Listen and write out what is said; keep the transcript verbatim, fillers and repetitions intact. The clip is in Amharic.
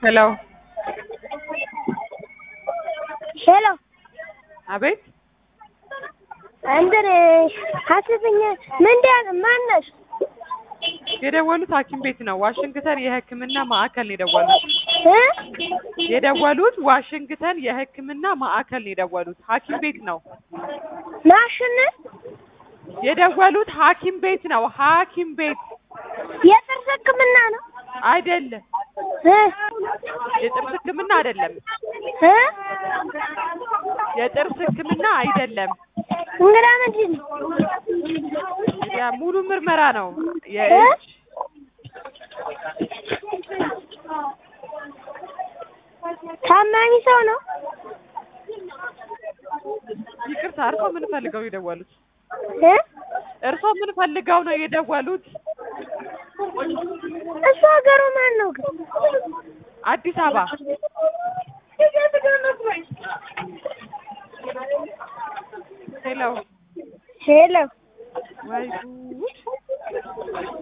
Hello. ሄሎ አቤት አንደረ ሐሰተኛ ምንድን ማነሽ? የደወሉት ሐኪም ቤት ነው። ዋሽንግተን የሕክምና ማዕከል ነው የደወሉት። እ የደወሉት ዋሽንግተን የሕክምና ማዕከል ነው የደወሉት። ሐኪም ቤት ነው ማሽን የደወሉት። ሐኪም ቤት ነው። ሐኪም ቤት የጥርስ ሕክምና ነው አይደለም። እ የጥርስ ሕክምና አይደለም። እ የጥርስ ሕክምና አይደለም። እንግዳ ምንድን ነው? ያ ሙሉ ምርመራ ነው። የእጅ ታማኝ ሰው ነው። ይቅርታ፣ እርሶ ምን ፈልገው የደወሉት? እ እርሶ ምን ፈልገው ነው የደወሉት? እሱ ሀገሩ ማን ነው ግን? አዲስ አበባ። ሄሎ ሄሎ ወይ ጉድ!